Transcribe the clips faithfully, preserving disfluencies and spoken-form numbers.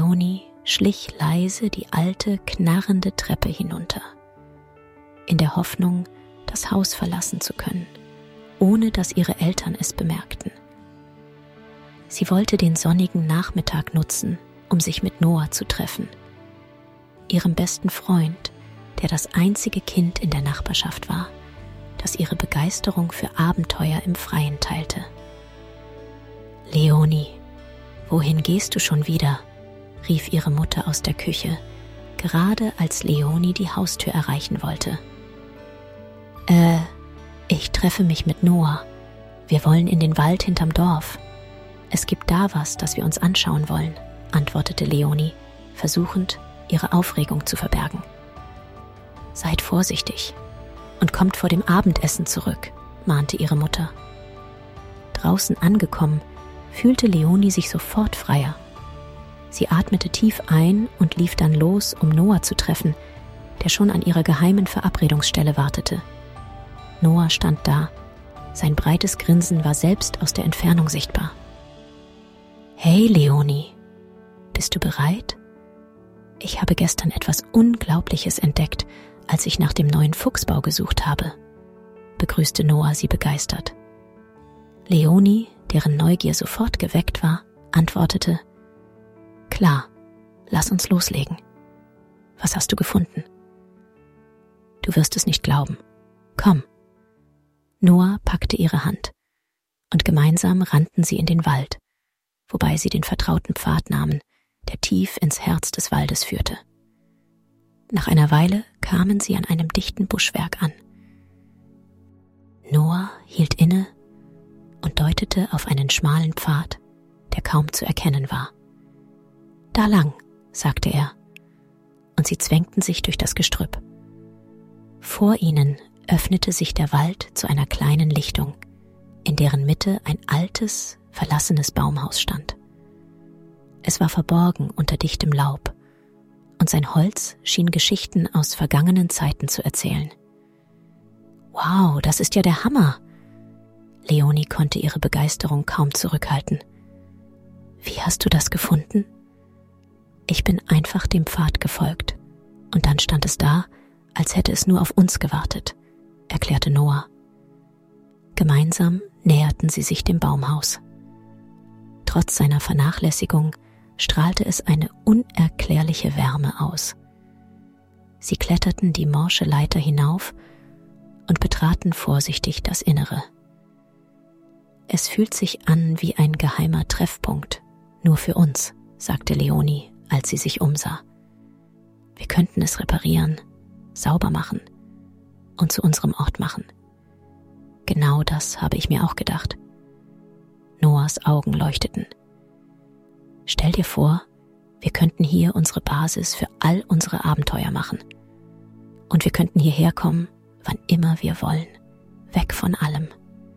Leonie schlich leise die alte, knarrende Treppe hinunter, in der Hoffnung, das Haus verlassen zu können, ohne dass ihre Eltern es bemerkten. Sie wollte den sonnigen Nachmittag nutzen, um sich mit Noah zu treffen, ihrem besten Freund, der das einzige Kind in der Nachbarschaft war, das ihre Begeisterung für Abenteuer im Freien teilte. »Leonie, wohin gehst du schon wieder?« rief ihre Mutter aus der Küche, gerade als Leonie die Haustür erreichen wollte. »Äh, ich treffe mich mit Noah. Wir wollen in den Wald hinterm Dorf. Es gibt da was, das wir uns anschauen wollen«, antwortete Leonie, versuchend, ihre Aufregung zu verbergen. »Seid vorsichtig und kommt vor dem Abendessen zurück«, mahnte ihre Mutter. Draußen angekommen, fühlte Leonie sich sofort freier. Sie atmete tief ein und lief dann los, um Noah zu treffen, der schon an ihrer geheimen Verabredungsstelle wartete. Noah stand da. Sein breites Grinsen war selbst aus der Entfernung sichtbar. »Hey Leonie, bist du bereit? Ich habe gestern etwas Unglaubliches entdeckt, als ich nach dem neuen Fuchsbau gesucht habe«, begrüßte Noah sie begeistert. Leonie, deren Neugier sofort geweckt war, antwortete: »Klar, lass uns loslegen. Was hast du gefunden?« »Du wirst es nicht glauben. Komm.« Noah packte ihre Hand und gemeinsam rannten sie in den Wald, wobei sie den vertrauten Pfad nahmen, der tief ins Herz des Waldes führte. Nach einer Weile kamen sie an einem dichten Buschwerk an. Noah hielt inne und deutete auf einen schmalen Pfad, der kaum zu erkennen war. »Da lang«, sagte er, und sie zwängten sich durch das Gestrüpp. Vor ihnen öffnete sich der Wald zu einer kleinen Lichtung, in deren Mitte ein altes, verlassenes Baumhaus stand. Es war verborgen unter dichtem Laub, und sein Holz schien Geschichten aus vergangenen Zeiten zu erzählen. »Wow, das ist ja der Hammer!« Leonie konnte ihre Begeisterung kaum zurückhalten. »Wie hast du das gefunden?« »Ich bin einfach dem Pfad gefolgt, und dann stand es da, als hätte es nur auf uns gewartet«, erklärte Noah. Gemeinsam näherten sie sich dem Baumhaus. Trotz seiner Vernachlässigung strahlte es eine unerklärliche Wärme aus. Sie kletterten die morsche Leiter hinauf und betraten vorsichtig das Innere. »Es fühlt sich an wie ein geheimer Treffpunkt, nur für uns«, sagte Leonie, als sie sich umsah. »Wir könnten es reparieren, sauber machen und zu unserem Ort machen.« »Genau das habe ich mir auch gedacht.« Noahs Augen leuchteten. »Stell dir vor, wir könnten hier unsere Basis für all unsere Abenteuer machen. Und wir könnten hierher kommen, wann immer wir wollen, weg von allem.«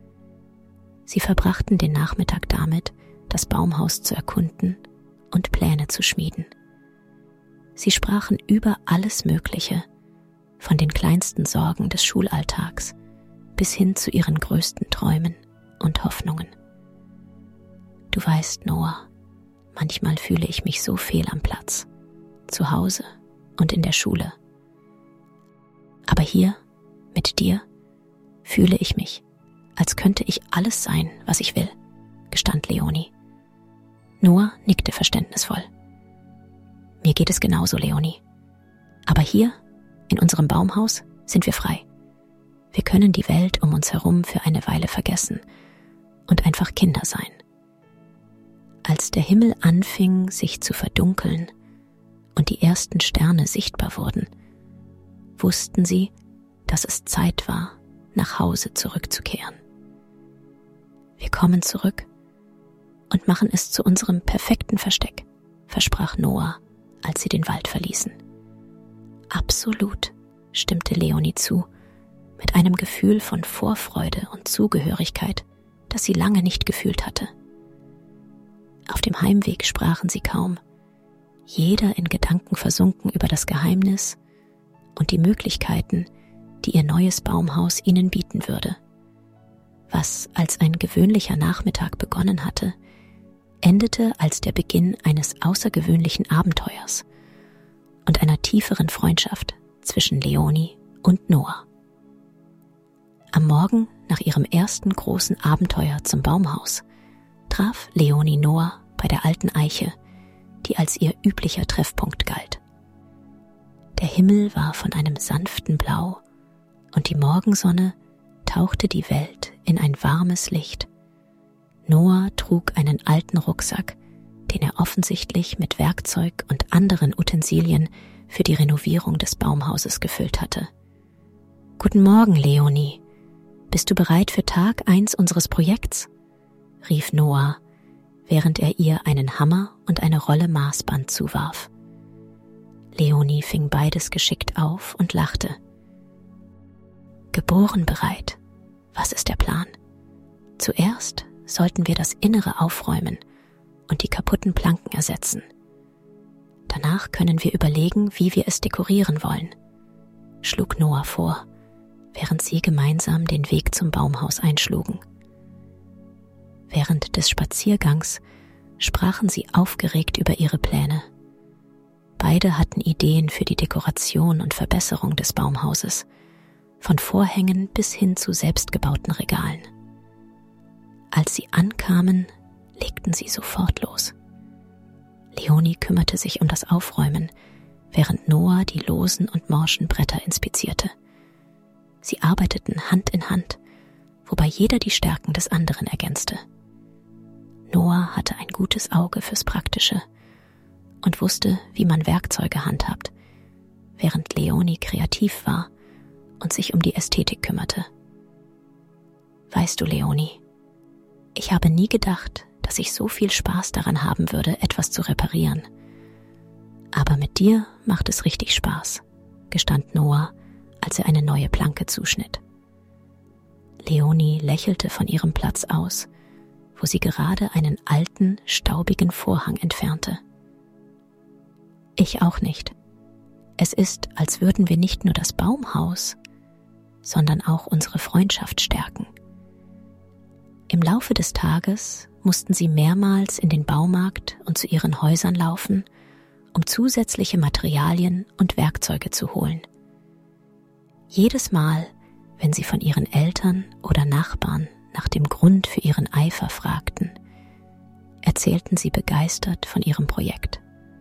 Sie verbrachten den Nachmittag damit, das Baumhaus zu erkunden und Pläne zu schmieden. Sie sprachen über alles Mögliche, von den kleinsten Sorgen des Schulalltags bis hin zu ihren größten Träumen und Hoffnungen. »Du weißt, Noah, manchmal fühle ich mich so fehl am Platz, zu Hause und in der Schule. Aber hier, mit dir, fühle ich mich, als könnte ich alles sein, was ich will«, gestand Leonie. Noah nickte verständnisvoll. »Mir geht es genauso, Leonie. Aber hier, in unserem Baumhaus, sind wir frei. Wir können die Welt um uns herum für eine Weile vergessen und einfach Kinder sein.« Als der Himmel anfing, sich zu verdunkeln und die ersten Sterne sichtbar wurden, wussten sie, dass es Zeit war, nach Hause zurückzukehren. »Wir kommen zurück und machen es zu unserem perfekten Versteck«, versprach Noah, als sie den Wald verließen. »Absolut«, stimmte Leonie zu, mit einem Gefühl von Vorfreude und Zugehörigkeit, das sie lange nicht gefühlt hatte. Auf dem Heimweg sprachen sie kaum, jeder in Gedanken versunken über das Geheimnis und die Möglichkeiten, die ihr neues Baumhaus ihnen bieten würde. Was als ein gewöhnlicher Nachmittag begonnen hatte, endete als der Beginn eines außergewöhnlichen Abenteuers und einer tieferen Freundschaft zwischen Leonie und Noah. Am Morgen nach ihrem ersten großen Abenteuer zum Baumhaus traf Leonie Noah bei der alten Eiche, die als ihr üblicher Treffpunkt galt. Der Himmel war von einem sanften Blau und die Morgensonne tauchte die Welt in ein warmes Licht. Noah trug einen alten Rucksack, den er offensichtlich mit Werkzeug und anderen Utensilien für die Renovierung des Baumhauses gefüllt hatte. »Guten Morgen, Leonie. Bist du bereit für Tag eins unseres Projekts?« rief Noah, während er ihr einen Hammer und eine Rolle Maßband zuwarf. Leonie fing beides geschickt auf und lachte. »Geboren bereit. Was ist der Plan? Zuerst sollten wir das Innere aufräumen und die kaputten Planken ersetzen. Danach können wir überlegen, wie wir es dekorieren wollen«, schlug Noah vor, während sie gemeinsam den Weg zum Baumhaus einschlugen. Während des Spaziergangs sprachen sie aufgeregt über ihre Pläne. Beide hatten Ideen für die Dekoration und Verbesserung des Baumhauses, von Vorhängen bis hin zu selbstgebauten Regalen. Als sie ankamen, legten sie sofort los. Leonie kümmerte sich um das Aufräumen, während Noah die losen und morschen Bretter inspizierte. Sie arbeiteten Hand in Hand, wobei jeder die Stärken des anderen ergänzte. Noah hatte ein gutes Auge fürs Praktische und wusste, wie man Werkzeuge handhabt, während Leonie kreativ war und sich um die Ästhetik kümmerte. Weißt du, Leonie, ich habe nie gedacht, dass ich so viel Spaß daran haben würde, etwas zu reparieren. Aber mit dir macht es richtig Spaß, gestand Noah, als er eine neue Planke zuschnitt. Leonie lächelte von ihrem Platz aus, wo sie gerade einen alten, staubigen Vorhang entfernte. Ich auch nicht. Es ist, als würden wir nicht nur das Baumhaus, sondern auch unsere Freundschaft stärken. Im Laufe des Tages mussten sie mehrmals in den Baumarkt und zu ihren Häusern laufen, um zusätzliche Materialien und Werkzeuge zu holen. Jedes Mal, wenn sie von ihren Eltern oder Nachbarn nach dem Grund für ihren Eifer fragten, erzählten sie begeistert von ihrem Projekt.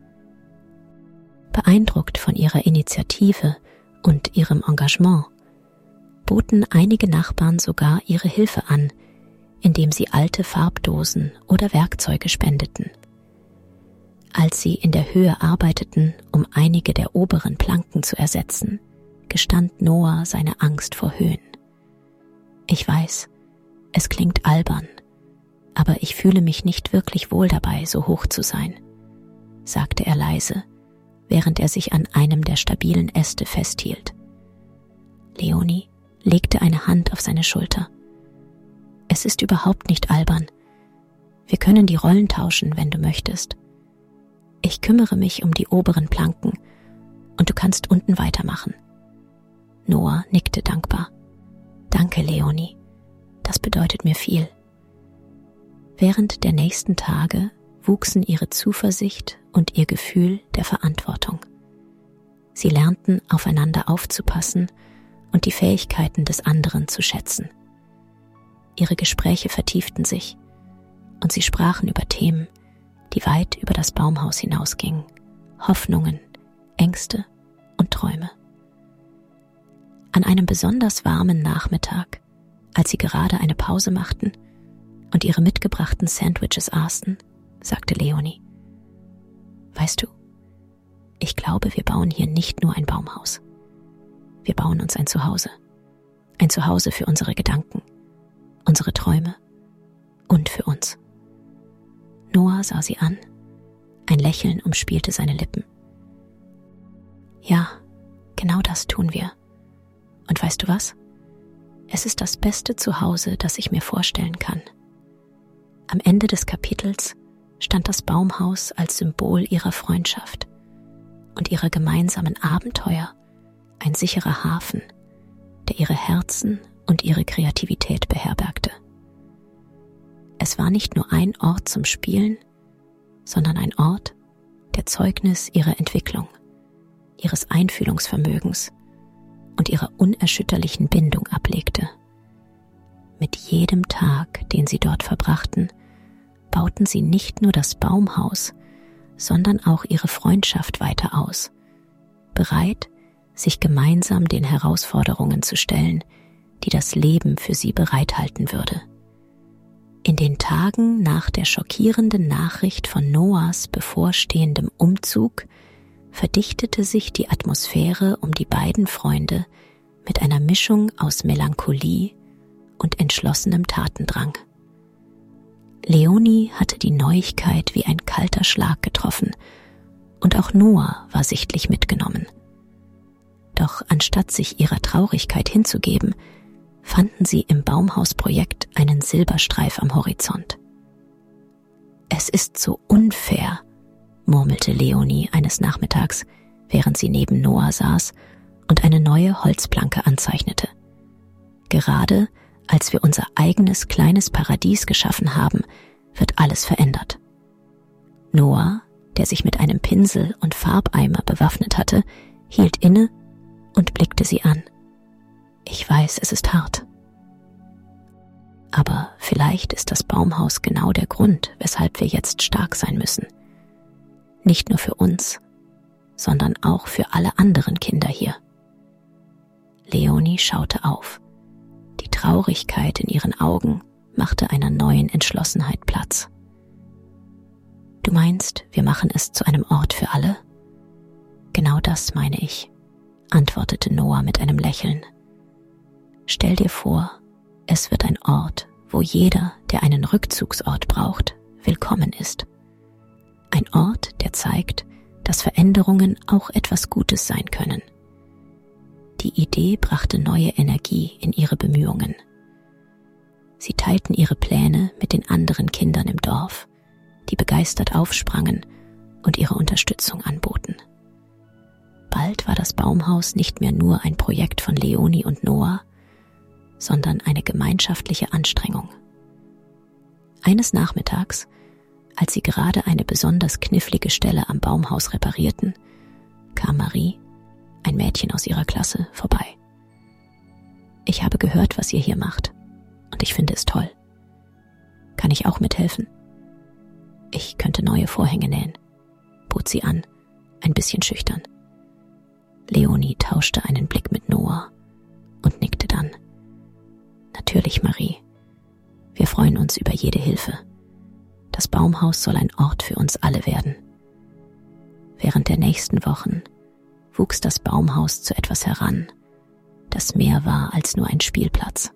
Beeindruckt von ihrer Initiative und ihrem Engagement, boten einige Nachbarn sogar ihre Hilfe an, indem sie alte Farbdosen oder Werkzeuge spendeten. Als sie in der Höhe arbeiteten, um einige der oberen Planken zu ersetzen, gestand Noah seine Angst vor Höhen. Ich weiß, es klingt albern, aber ich fühle mich nicht wirklich wohl dabei, so hoch zu sein, sagte er leise, während er sich an einem der stabilen Äste festhielt. Leonie legte eine Hand auf seine Schulter. Es ist überhaupt nicht albern. Wir können die Rollen tauschen, wenn du möchtest. Ich kümmere mich um die oberen Planken und du kannst unten weitermachen. Noah nickte dankbar. Danke, Leonie. Das bedeutet mir viel. Während der nächsten Tage wuchsen ihre Zuversicht und ihr Gefühl der Verantwortung. Sie lernten, aufeinander aufzupassen und die Fähigkeiten des anderen zu schätzen. Ihre Gespräche vertieften sich und sie sprachen über Themen, die weit über das Baumhaus hinausgingen, Hoffnungen, Ängste und Träume. An einem besonders warmen Nachmittag, als sie gerade eine Pause machten und ihre mitgebrachten Sandwiches aßen, sagte Leonie: Weißt du, ich glaube, wir bauen hier nicht nur ein Baumhaus. Wir bauen uns ein Zuhause. Ein Zuhause für unsere Gedanken, unsere Träume und für uns. Noah sah sie an. Ein Lächeln umspielte seine Lippen. Ja, genau das tun wir. Und weißt du was? Es ist das beste Zuhause, das ich mir vorstellen kann. Am Ende des Kapitels stand das Baumhaus als Symbol ihrer Freundschaft und ihrer gemeinsamen Abenteuer, ein sicherer Hafen, der ihre Herzen und ihre Kreativität beherbergte. Es war nicht nur ein Ort zum Spielen, sondern ein Ort, der Zeugnis ihrer Entwicklung, ihres Einfühlungsvermögens und ihrer unerschütterlichen Bindung ablegte. Mit jedem Tag, den sie dort verbrachten, bauten sie nicht nur das Baumhaus, sondern auch ihre Freundschaft weiter aus, bereit, sich gemeinsam den Herausforderungen zu stellen, die das Leben für sie bereithalten würde. In den Tagen nach der schockierenden Nachricht von Noahs bevorstehendem Umzug verdichtete sich die Atmosphäre um die beiden Freunde mit einer Mischung aus Melancholie und entschlossenem Tatendrang. Leonie hatte die Neuigkeit wie ein kalter Schlag getroffen, und auch Noah war sichtlich mitgenommen. Doch anstatt sich ihrer Traurigkeit hinzugeben, fanden sie im Baumhausprojekt einen Silberstreif am Horizont. »Es ist so unfair«, murmelte Leonie eines Nachmittags, während sie neben Noah saß und eine neue Holzplanke anzeichnete. »Gerade als wir unser eigenes kleines Paradies geschaffen haben, wird alles verändert.« Noah, der sich mit einem Pinsel und Farbeimer bewaffnet hatte, hielt inne und blickte sie an. »Ich weiß, es ist hart. Aber vielleicht ist das Baumhaus genau der Grund, weshalb wir jetzt stark sein müssen. Nicht nur für uns, sondern auch für alle anderen Kinder hier.« Leonie schaute auf. Die Traurigkeit in ihren Augen machte einer neuen Entschlossenheit Platz. »Du meinst, wir machen es zu einem Ort für alle?« »Genau das meine ich«, antwortete Noah mit einem Lächeln. »Stell dir vor, es wird ein Ort, wo jeder, der einen Rückzugsort braucht, willkommen ist. Ein Ort, der zeigt, dass Veränderungen auch etwas Gutes sein können.« Die Idee brachte neue Energie in ihre Bemühungen. Sie teilten ihre Pläne mit den anderen Kindern im Dorf, die begeistert aufsprangen und ihre Unterstützung anboten. Bald war das Baumhaus nicht mehr nur ein Projekt von Leonie und Noah, sondern eine gemeinschaftliche Anstrengung. Eines Nachmittags, als sie gerade eine besonders knifflige Stelle am Baumhaus reparierten, kam Marie, ein Mädchen aus ihrer Klasse, vorbei. »Ich habe gehört, was ihr hier macht, und ich finde es toll. Kann ich auch mithelfen?« »Ich könnte neue Vorhänge nähen«, bot sie an, ein bisschen schüchtern. Leonie tauschte einen Blick mit Noah und nickte dann. »Natürlich, Marie. Wir freuen uns über jede Hilfe. Das Baumhaus soll ein Ort für uns alle werden.« Während der nächsten Wochen wuchs das Baumhaus zu etwas heran, das mehr war als nur ein Spielplatz.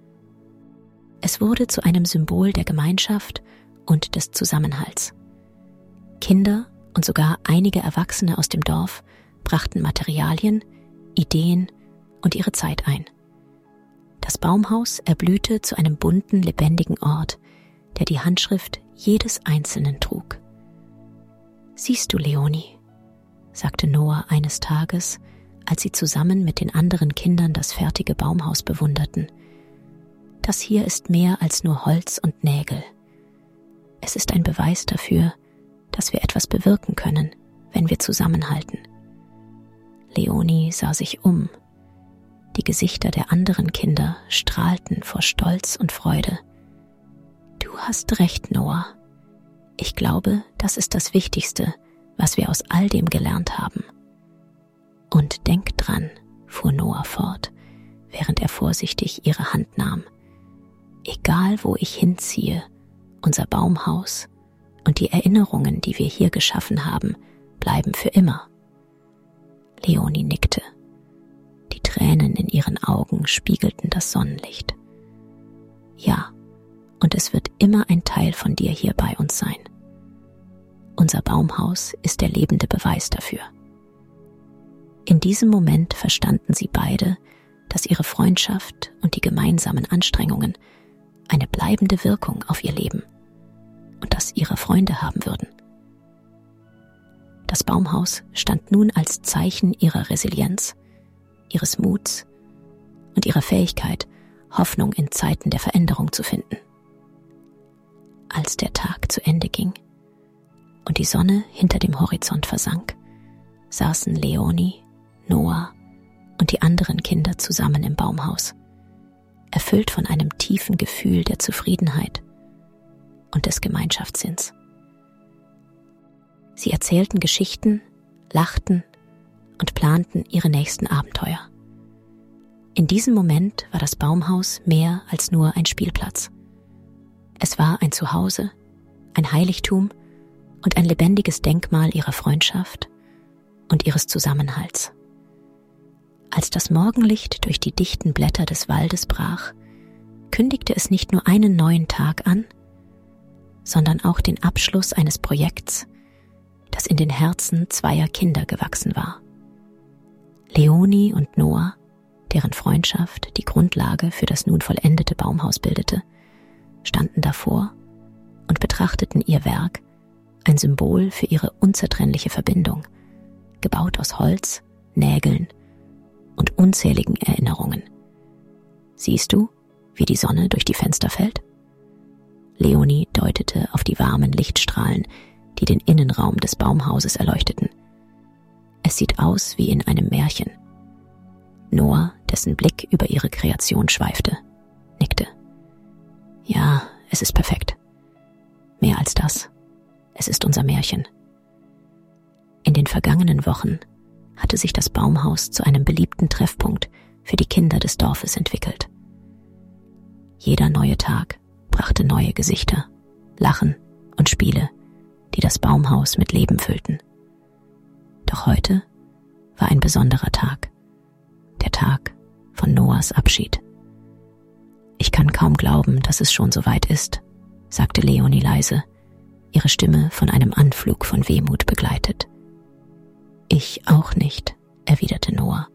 Es wurde zu einem Symbol der Gemeinschaft und des Zusammenhalts. Kinder und sogar einige Erwachsene aus dem Dorf brachten Materialien, Ideen und ihre Zeit ein. Das Baumhaus erblühte zu einem bunten, lebendigen Ort, der die Handschrift jedes Einzelnen trug. »Siehst du, Leonie«, sagte Noah eines Tages, als sie zusammen mit den anderen Kindern das fertige Baumhaus bewunderten. »Das hier ist mehr als nur Holz und Nägel. Es ist ein Beweis dafür, dass wir etwas bewirken können, wenn wir zusammenhalten.« Leonie sah sich um. Die Gesichter der anderen Kinder strahlten vor Stolz und Freude. »Du hast recht, Noah. Ich glaube, das ist das Wichtigste, was wir aus all dem gelernt haben.« »Und denk dran«, fuhr Noah fort, während er vorsichtig ihre Hand nahm. »Egal, wo ich hinziehe, unser Baumhaus und die Erinnerungen, die wir hier geschaffen haben, bleiben für immer.« Leonie nickte. Die Tränen in ihren Augen spiegelten das Sonnenlicht. »Ja, und es wird immer ein Teil von dir hier bei uns sein. Unser Baumhaus ist der lebende Beweis dafür.« In diesem Moment verstanden sie beide, dass ihre Freundschaft und die gemeinsamen Anstrengungen eine bleibende Wirkung auf ihr Leben und das ihre Freunde haben würden. Das Baumhaus stand nun als Zeichen ihrer Resilienz, ihres Muts und ihrer Fähigkeit, Hoffnung in Zeiten der Veränderung zu finden. Als der Tag zu Ende ging und die Sonne hinter dem Horizont versank, saßen Leonie, Noah und die anderen Kinder zusammen im Baumhaus, erfüllt von einem tiefen Gefühl der Zufriedenheit und des Gemeinschaftssinns. Sie erzählten Geschichten, lachten und planten ihre nächsten Abenteuer. In diesem Moment war das Baumhaus mehr als nur ein Spielplatz. Es war ein Zuhause, ein Heiligtum und ein lebendiges Denkmal ihrer Freundschaft und ihres Zusammenhalts. Als das Morgenlicht durch die dichten Blätter des Waldes brach, kündigte es nicht nur einen neuen Tag an, sondern auch den Abschluss eines Projekts, das in den Herzen zweier Kinder gewachsen war. Leonie und Noah, deren Freundschaft die Grundlage für das nun vollendete Baumhaus bildete, standen davor und betrachteten ihr Werk, ein Symbol für ihre unzertrennliche Verbindung, gebaut aus Holz, Nägeln und unzähligen Erinnerungen. Siehst du, wie die Sonne durch die Fenster fällt? Leonie deutete auf die warmen Lichtstrahlen, die den Innenraum des Baumhauses erleuchteten. Es sieht aus wie in einem Märchen. Noah, dessen Blick über ihre Kreation schweifte, nickte. Ja, es ist perfekt. Mehr als das. Es ist unser Märchen. In den vergangenen Wochen hatte sich das Baumhaus zu einem beliebten Treffpunkt für die Kinder des Dorfes entwickelt. Jeder neue Tag brachte neue Gesichter, Lachen und Spiele, die das Baumhaus mit Leben füllten. Doch heute war ein besonderer Tag, der Tag von Noahs Abschied. Ich kann kaum glauben, dass es schon so weit ist, sagte Leonie leise, ihre Stimme von einem Anflug von Wehmut begleitet. Ich auch nicht, erwiderte Noah.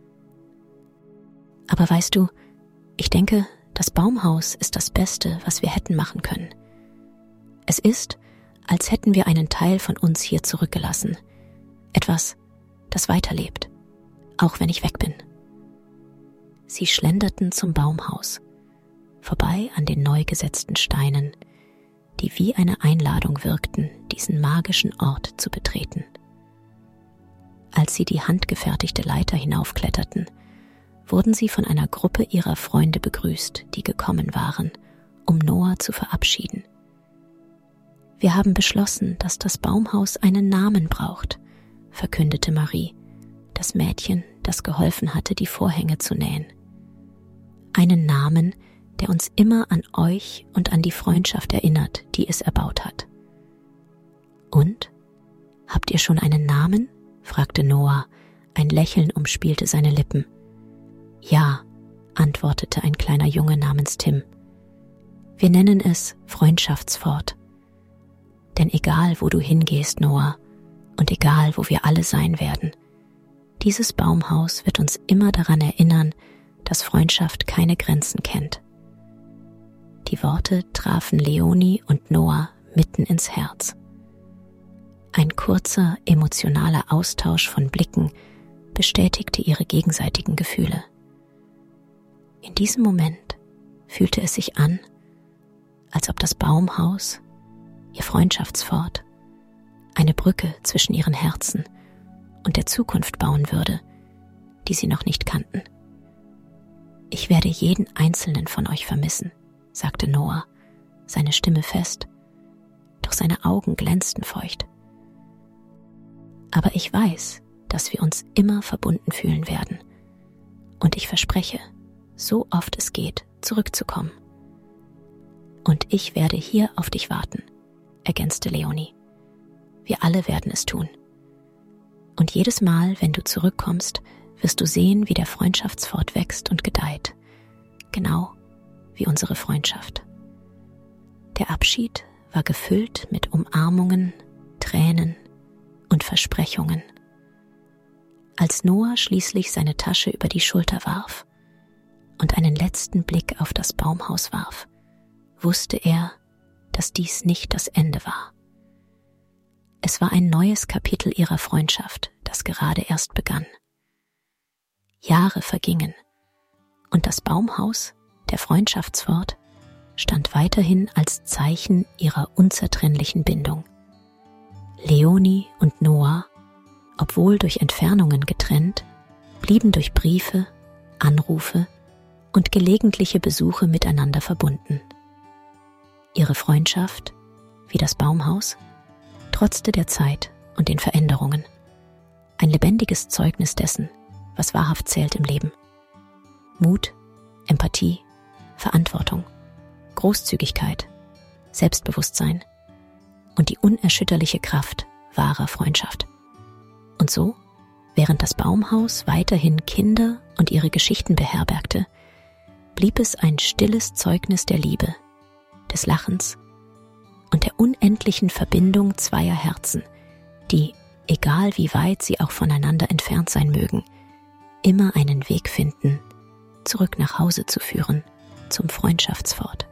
Aber weißt du, ich denke, das Baumhaus ist das Beste, was wir hätten machen können. Es ist, als hätten wir einen Teil von uns hier zurückgelassen. Etwas, das weiterlebt, auch wenn ich weg bin. Sie schlenderten zum Baumhaus, vorbei an den neu gesetzten Steinen, die wie eine Einladung wirkten, diesen magischen Ort zu betreten. Als sie die handgefertigte Leiter hinaufkletterten, wurden sie von einer Gruppe ihrer Freunde begrüßt, die gekommen waren, um Noah zu verabschieden. Wir haben beschlossen, dass das Baumhaus einen Namen braucht, verkündete Marie, das Mädchen, das geholfen hatte, die Vorhänge zu nähen. Einen Namen, der uns immer an euch und an die Freundschaft erinnert, die es erbaut hat. Und? Habt ihr schon einen Namen? Fragte Noah, ein Lächeln umspielte seine Lippen. Ja, antwortete ein kleiner Junge namens Tim. Wir nennen es Freundschaftsfort. Denn egal, wo du hingehst, Noah, und egal, wo wir alle sein werden, dieses Baumhaus wird uns immer daran erinnern, dass Freundschaft keine Grenzen kennt. Die Worte trafen Leonie und Noah mitten ins Herz. Ein kurzer, emotionaler Austausch von Blicken bestätigte ihre gegenseitigen Gefühle. In diesem Moment fühlte es sich an, als ob das Baumhaus, ihr Freundschaftsfort, eine Brücke zwischen ihren Herzen und der Zukunft bauen würde, die sie noch nicht kannten. Ich werde jeden einzelnen von euch vermissen, sagte Noah, seine Stimme fest, doch seine Augen glänzten feucht. Aber ich weiß, dass wir uns immer verbunden fühlen werden, und ich verspreche, so oft es geht, zurückzukommen. Und ich werde hier auf dich warten, ergänzte Leonie. Wir alle werden es tun. Und jedes Mal, wenn du zurückkommst, wirst du sehen, wie der Freundschaftsfort wächst und gedeiht, genau wie unsere Freundschaft. Der Abschied war gefüllt mit Umarmungen, Tränen und Versprechungen. Als Noah schließlich seine Tasche über die Schulter warf und einen letzten Blick auf das Baumhaus warf, wusste er, dass dies nicht das Ende war. Es war ein neues Kapitel ihrer Freundschaft, das gerade erst begann. Jahre vergingen und das Baumhaus, der Freundschaftsfort, stand weiterhin als Zeichen ihrer unzertrennlichen Bindung. Leonie und Noah, obwohl durch Entfernungen getrennt, blieben durch Briefe, Anrufe und gelegentliche Besuche miteinander verbunden. Ihre Freundschaft, wie das Baumhaus, trotzte der Zeit und den Veränderungen. Ein lebendiges Zeugnis dessen, was wahrhaft zählt im Leben. Mut, Empathie, Verantwortung, Großzügigkeit, Selbstbewusstsein und die unerschütterliche Kraft wahrer Freundschaft. Und so, während das Baumhaus weiterhin Kinder und ihre Geschichten beherbergte, blieb es ein stilles Zeugnis der Liebe, des Lachens und der unendlichen Verbindung zweier Herzen, die, egal wie weit sie auch voneinander entfernt sein mögen, immer einen Weg finden, zurück nach Hause zu führen, zum Freundschaftsfort.